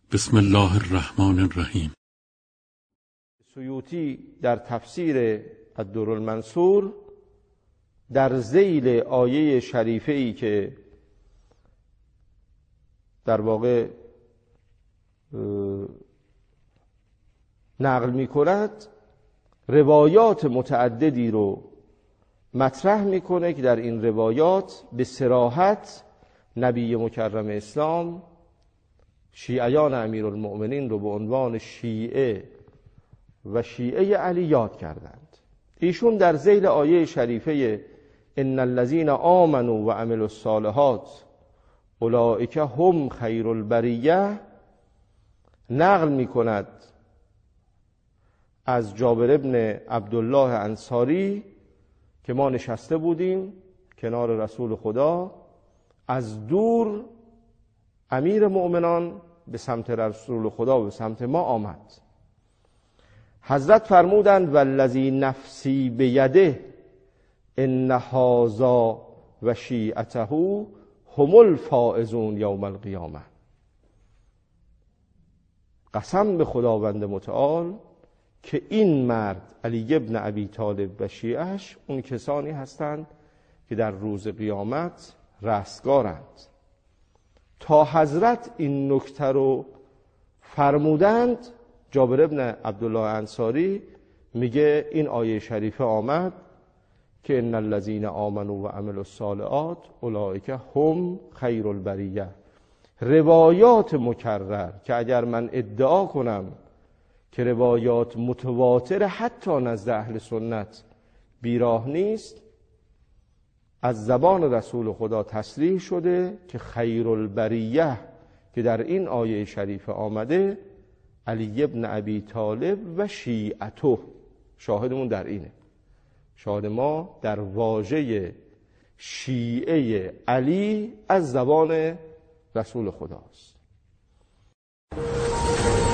بسم الله الرحمن الرحیم. سیوطی در تفسیر الدرالمنصور در ذیل آیه شریفه ای که در واقع نقل می کند روایات متعددی رو مطرح میکنه که در این روایات به صراحت نبی مکرم اسلام شیعیان امیرالمؤمنین رو به عنوان شیعه و شیعه علی یاد کردند. ایشون در ذیل آیه شریفه ان الذین آمنوا و عملوا الصالحات اولئک هم خیر البریه نقل میکند از جابر ابن عبدالله انصاری که ما نشسته بودیم کنار رسول خدا، از دور امیر مؤمنان به سمت رسول خدا و به سمت ما آمد. حضرت فرمودند والذی نفسی بیده ان هذا و شیعته هم الفائزون یوم القیامه. قسم به خداوند متعال که این مرد علی ابن ابی طالب و شیعش اون کسانی هستند که در روز قیامت رستگارند. تا حضرت این نکته رو فرمودند، جابر ابن عبدالله انصاری میگه این آیه شریفه آمد که ان الذین آمنوا و عملوا الصالحات اولئک هم خیر البریه. روایات مکرر که اگر من ادعا کنم که روایات متواتر حتی نزد اهل سنت بیراه نیست، از زبان رسول خدا تصریح شده که خیر البریه که در این آیه شریفه آمده علی ابن ابی طالب و شیعته. شاهدمون در اینه، شاهد ما در واژه شیعه علی از زبان رسول خداست.